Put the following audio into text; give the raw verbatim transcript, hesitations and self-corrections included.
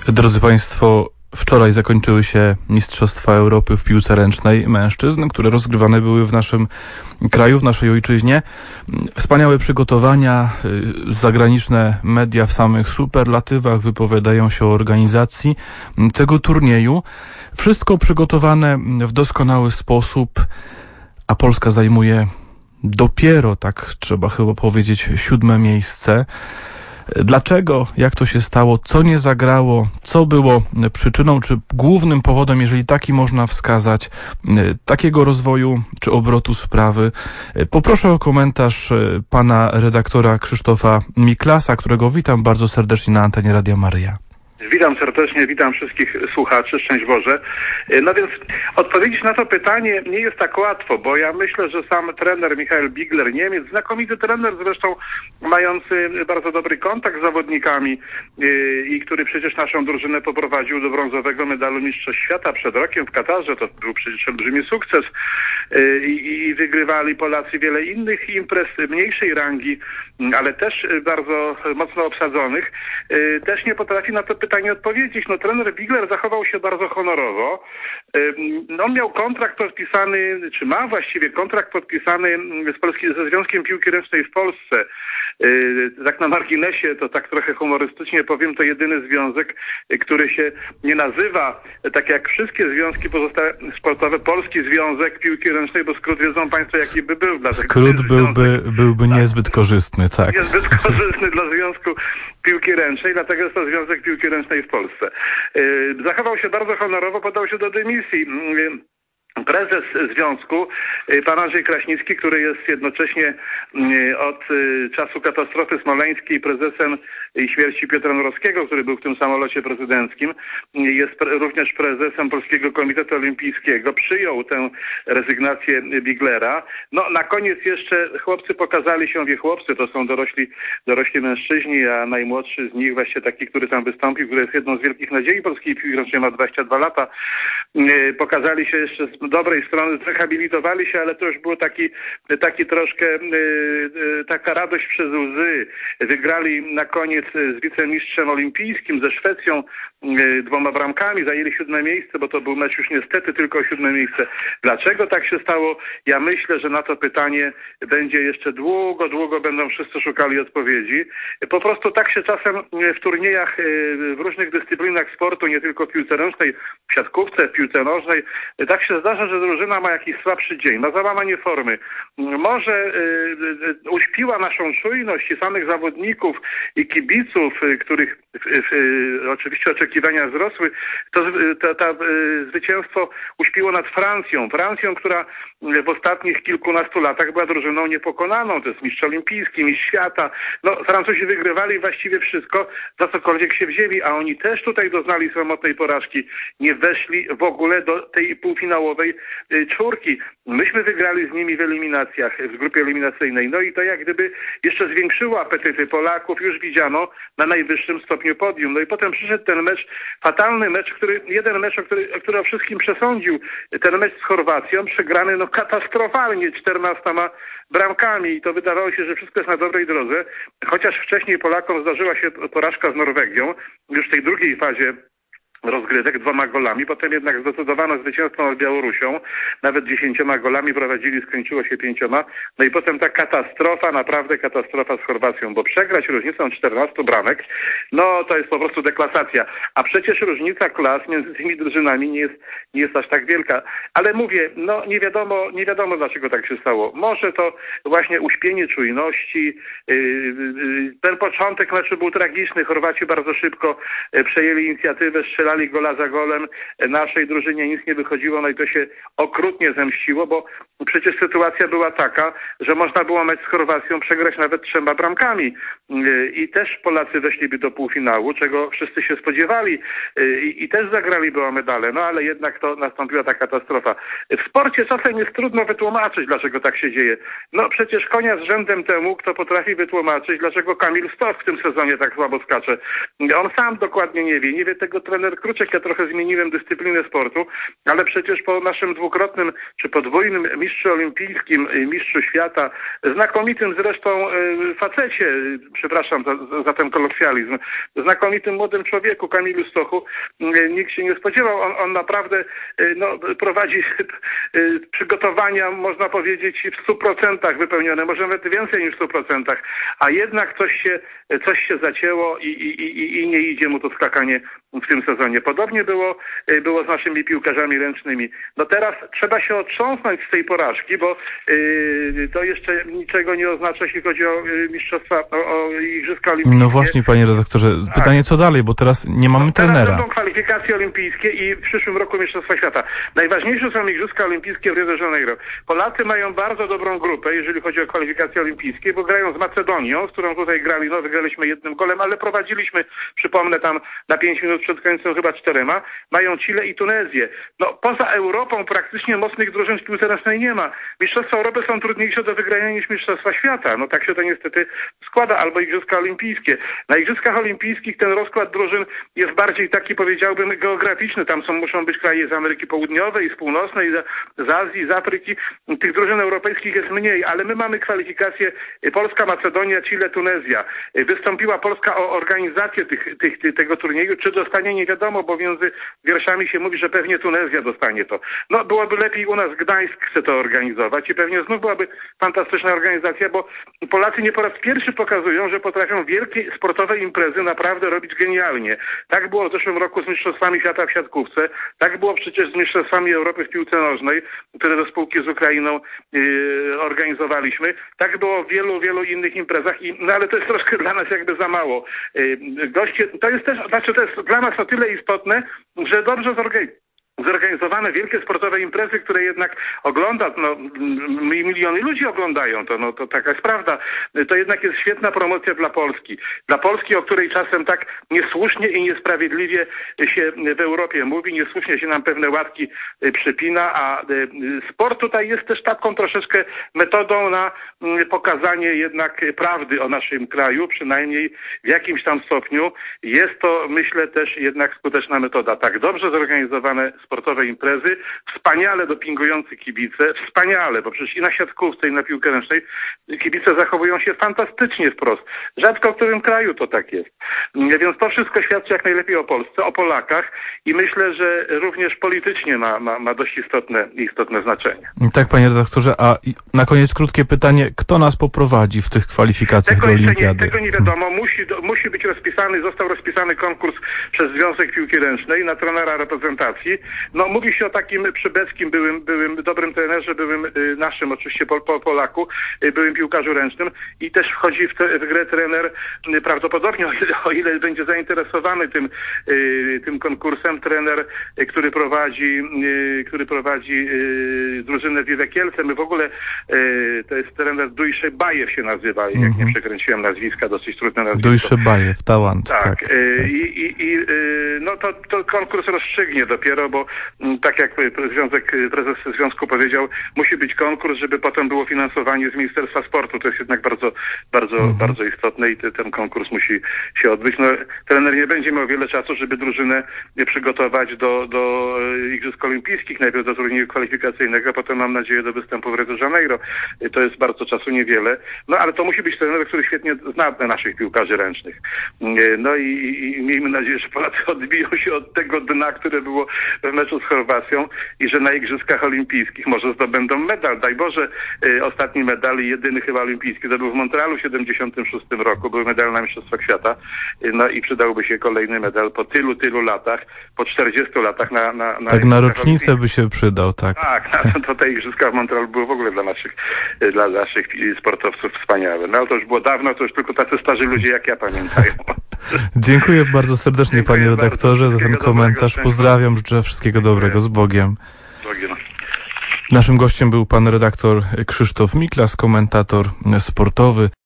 Drodzy Państwo, wczoraj zakończyły się Mistrzostwa Europy w piłce ręcznej mężczyzn, które rozgrywane były w naszym kraju, w naszej ojczyźnie. Wspaniałe przygotowania, zagraniczne media w samych superlatywach wypowiadają się o organizacji tego turnieju. Wszystko przygotowane w doskonały sposób, a Polska zajmuje dopiero, tak trzeba chyba powiedzieć, siódme miejsce. Dlaczego? Jak to się stało? Co nie zagrało? Co było przyczyną, czy głównym powodem, jeżeli taki można wskazać, takiego rozwoju czy obrotu sprawy? Poproszę o komentarz pana redaktora Krzysztofa Miklasa, którego witam bardzo serdecznie na antenie Radia Maryja. Witam serdecznie, witam wszystkich słuchaczy, szczęść Boże. No więc odpowiedzieć na to pytanie nie jest tak łatwo, bo ja myślę, że sam trener Michael Bigler, Niemiec, znakomity trener zresztą, mający bardzo dobry kontakt z zawodnikami i który przecież naszą drużynę poprowadził do brązowego medalu Mistrzostw Świata przed rokiem w Katarze, to był przecież olbrzymi sukces i, i wygrywali Polacy wiele innych imprez mniejszej rangi, ale też bardzo mocno obsadzonych, też nie potrafi na to pytanie odpowiedzieć. No, trener Bigler zachował się bardzo honorowo. No, on miał kontrakt podpisany, czy ma właściwie kontrakt podpisany z Polski, ze Związkiem Piłki Ręcznej w Polsce. Tak na marginesie, to tak trochę humorystycznie powiem, to jedyny związek, który się nie nazywa, tak jak wszystkie związki pozostałe sportowe, Polski Związek Piłki Ręcznej, bo skrót wiedzą Państwo, jaki by był. Dla skrót byłby, byłby tak. niezbyt korzystny, tak. Niezbyt korzystny dla Związku Piłki Ręcznej, dlatego jest to Związek Piłki Ręcznej w Polsce. Zachował się bardzo honorowo, podał się do dymisji. Prezes związku, pan Andrzej Kraśnicki, który jest jednocześnie od czasu katastrofy smoleńskiej prezesem i śmierci Piotra Norowskiego, który był w tym samolocie prezydenckim, jest również prezesem Polskiego Komitetu Olimpijskiego, przyjął tę rezygnację Biglera. No na koniec jeszcze chłopcy pokazali się, wie chłopcy, to są dorośli, dorośli mężczyźni, a najmłodszy z nich, właśnie taki, który tam wystąpił, który jest jedną z wielkich nadziei polskiej piłki ręcznej, ma dwadzieścia dwa lata, pokazali się jeszcze z dobrej strony, zrehabilitowali się, ale to już było taki, taki troszkę yy, taka radość przez łzy. Wygrali na koniec z wicemistrzem olimpijskim, ze Szwecją, yy, dwoma bramkami, zajęli siódme miejsce, bo to był mecz już niestety tylko o siódme miejsce. Dlaczego tak się stało? Ja myślę, że na to pytanie będzie jeszcze długo, długo będą wszyscy szukali odpowiedzi. Po prostu tak się czasem w turniejach, yy, w różnych dyscyplinach sportu, nie tylko w piłce ręcznej, w siatkówce, w piłce nożnej, tak się zdarza, że drużyna ma jakiś słabszy dzień, ma załamanie formy. Może y, y, uśpiła naszą czujność i samych zawodników i kibiców, y, których y, y, oczywiście oczekiwania wzrosły, to to, to y, zwycięstwo uśpiło nad Francją. Francją, która w ostatnich kilkunastu latach była drużyną niepokonaną. To jest mistrz olimpijski, mistrz świata. No, Francuzi wygrywali właściwie wszystko, za cokolwiek się wzięli, a oni też tutaj doznali samotnej porażki. Nie weszli w ogóle do tej półfinałowej czwórki. Myśmy wygrali z nimi w eliminacjach, w grupie eliminacyjnej. No i to jak gdyby jeszcze zwiększyło apetyty Polaków. Już widziano na najwyższym stopniu podium. No i potem przyszedł ten mecz, fatalny mecz, który, jeden mecz, o który, o który o wszystkim przesądził. Ten mecz z Chorwacją, przegrany no katastrofalnie czternastoma bramkami. I to wydawało się, że wszystko jest na dobrej drodze. Chociaż wcześniej Polakom zdarzyła się porażka z Norwegią, już w tej drugiej fazie rozgrywek dwoma golami, potem jednak zdecydowano zwycięstwo nad Białorusią, nawet dziesięcioma golami prowadzili, skończyło się pięcioma, no i potem ta katastrofa, naprawdę katastrofa z Chorwacją, bo przegrać różnicą czternastu bramek, no to jest po prostu deklasacja, a przecież różnica klas między tymi drużynami nie jest, nie jest aż tak wielka, ale mówię, no nie wiadomo, nie wiadomo dlaczego tak się stało, może to właśnie uśpienie czujności, ten początek meczu był tragiczny, Chorwaci bardzo szybko przejęli inicjatywę, strzelali gola za golem, naszej drużynie nic nie wychodziło, no i to się okrutnie zemściło, bo przecież sytuacja była taka, że można było mecz z Chorwacją przegrać nawet trzema bramkami i też Polacy weszliby do półfinału, czego wszyscy się spodziewali i, i też zagraliby o medale, no ale jednak to nastąpiła ta katastrofa. W sporcie czasem jest trudno wytłumaczyć, dlaczego tak się dzieje. No przecież konia z rzędem temu, kto potrafi wytłumaczyć, dlaczego Kamil Stoch w tym sezonie tak słabo skacze. On sam dokładnie nie wie, nie wie tego trener Kruczek, ja trochę zmieniłem dyscyplinę sportu, ale przecież po naszym dwukrotnym czy podwójnym mistrzu olimpijskim, mistrzu świata, znakomitym zresztą facecie, przepraszam za, za ten kolokwializm, znakomitym młodym człowieku, Kamilu Stochu, nikt się nie spodziewał. On, on naprawdę no, prowadzi przygotowania, można powiedzieć, w stu procentach wypełnione, może nawet więcej niż w stu procentach, a jednak coś się, coś się zacięło i, i, i, i nie idzie mu to skakanie w tym sezonie. Podobnie było, było z naszymi piłkarzami ręcznymi. No teraz trzeba się otrząsnąć z tej porażki, bo yy, to jeszcze niczego nie oznacza, jeśli chodzi o yy, mistrzostwa, o, o Igrzyska Olimpijskie. No właśnie, panie redaktorze, pytanie co dalej, bo teraz nie mamy no, teraz trenera. Będą kwalifikacje olimpijskie i w przyszłym roku Mistrzostwa Świata. Najważniejsze są Igrzyska Olimpijskie w Rio de Janeiro. Polacy mają bardzo dobrą grupę, jeżeli chodzi o kwalifikacje olimpijskie, bo grają z Macedonią, z którą tutaj grali, no wygraliśmy jednym golem, ale prowadziliśmy, przypomnę, tam na pięć minut przed końcem chyba czterema. Mają Chile i Tunezję. No poza Europą praktycznie mocnych drużyn w piłce ręcznej nie ma. Mistrzostwa Europy są trudniejsze do wygrania niż Mistrzostwa Świata. No tak się to niestety składa. Albo Igrzyska Olimpijskie. Na Igrzyskach Olimpijskich ten rozkład drużyn jest bardziej taki, powiedziałbym, geograficzny. Tam są, muszą być kraje z Ameryki Południowej, z Północnej, z Azji, z Afryki. Tych drużyn europejskich jest mniej, ale my mamy kwalifikacje Polska, Macedonia, Chile, Tunezja. Wystąpiła Polska o organizację tych, tych, tego turnieju. Czy dostanie, nie wiadomo, bo między wierszami się mówi, że pewnie Tunezja dostanie to. No byłoby lepiej u nas, Gdańsk chce to organizować i pewnie znów byłaby fantastyczna organizacja, bo Polacy nie po raz pierwszy pokazują, że potrafią wielkie sportowe imprezy naprawdę robić genialnie. Tak było w zeszłym roku z Mistrzostwami Świata w siatkówce, tak było przecież z Mistrzostwami Europy w piłce nożnej, które do spółki z Ukrainą yy, organizowaliśmy. Tak było w wielu, wielu innych imprezach, i, no ale to jest troszkę dla nas jakby za mało. Yy, goście, to jest też, znaczy to jest dla nas o tyle istotne, że dobrze zorganizowano. zorganizowane wielkie sportowe imprezy, które jednak ogląda, no miliony ludzi oglądają to, no to taka jest prawda. To jednak jest świetna promocja dla Polski. Dla Polski, o której czasem tak niesłusznie i niesprawiedliwie się w Europie mówi, niesłusznie się nam pewne łatki przypina, a sport tutaj jest też taką troszeczkę metodą na pokazanie jednak prawdy o naszym kraju, przynajmniej w jakimś tam stopniu. Jest to, myślę, też jednak skuteczna metoda. Tak dobrze zorganizowane sportowe imprezy, wspaniale dopingujący kibice, wspaniale, bo przecież i na siatkówce, i na piłkę ręcznej kibice zachowują się fantastycznie wprost. Rzadko w którym kraju to tak jest. Więc to wszystko świadczy jak najlepiej o Polsce, o Polakach i myślę, że również politycznie ma, ma, ma dość istotne, istotne znaczenie. Tak, panie redaktorze, a na koniec krótkie pytanie, kto nas poprowadzi w tych kwalifikacjach tego do Olimpiady? Nie, tego nie wiadomo. Musi, do, musi być rozpisany, został rozpisany konkurs przez Związek Piłki Ręcznej na trenera reprezentacji. No mówi się o takim Przybeckim, byłym, byłym dobrym trenerze, byłym y, naszym oczywiście Pol, Pol, Polaku, y, byłym piłkarzu ręcznym i też wchodzi w, te, w grę trener y, prawdopodobnie, o ile, o ile będzie zainteresowany tym, y, tym konkursem, trener, y, który prowadzi, y, który prowadzi y, drużynę Wiwe Kielce. My w ogóle, y, to jest trener Dujszebajew się nazywa, mm-hmm. jak nie przekręciłem nazwiska, dosyć trudne nazwisko. Dujszebajew, talent. Tak, tak. Y, i, i, i y, no to, to konkurs rozstrzygnie dopiero, bo tak jak Związek, prezes Związku powiedział, musi być konkurs, żeby potem było finansowanie z Ministerstwa Sportu. To jest jednak bardzo, bardzo, mhm. bardzo istotne i ten konkurs musi się odbyć. No, trener nie będzie miał wiele czasu, żeby drużynę przygotować do, do Igrzysk Olimpijskich, najpierw do turnieju kwalifikacyjnego, potem mam nadzieję do występu w Rio de Janeiro. To jest bardzo czasu niewiele. No ale to musi być trener, który świetnie zna naszych piłkarzy ręcznych. No i, i miejmy nadzieję, że Polacy odbiją się od tego dna, które było w meczu z Chorwacją i że na Igrzyskach Olimpijskich może zdobędą medal. Daj Boże, y, ostatni medal i jedyny chyba olimpijski to był w Montrealu w siedemdziesiątym szóstym roku. Był medal na Mistrzostwach Świata. Y, no i przydałby się kolejny medal po tylu, tylu latach, po czterdziestu latach na... na, na tak na rocznicę by się przydał, tak. Tak, no, to te Igrzyska w Montrealu były w ogóle dla naszych, dla naszych sportowców wspaniałe. No ale to już było dawno, to już tylko tacy starzy ludzie jak ja pamiętają. Dziękuję bardzo serdecznie, Dziękuję panie redaktorze, bardzo. za ten komentarz. Dobrego, Pozdrawiam, życzę wszystkiego dobrego. Z Bogiem. Bogiem. Naszym gościem był pan redaktor Krzysztof Miklas, komentator sportowy.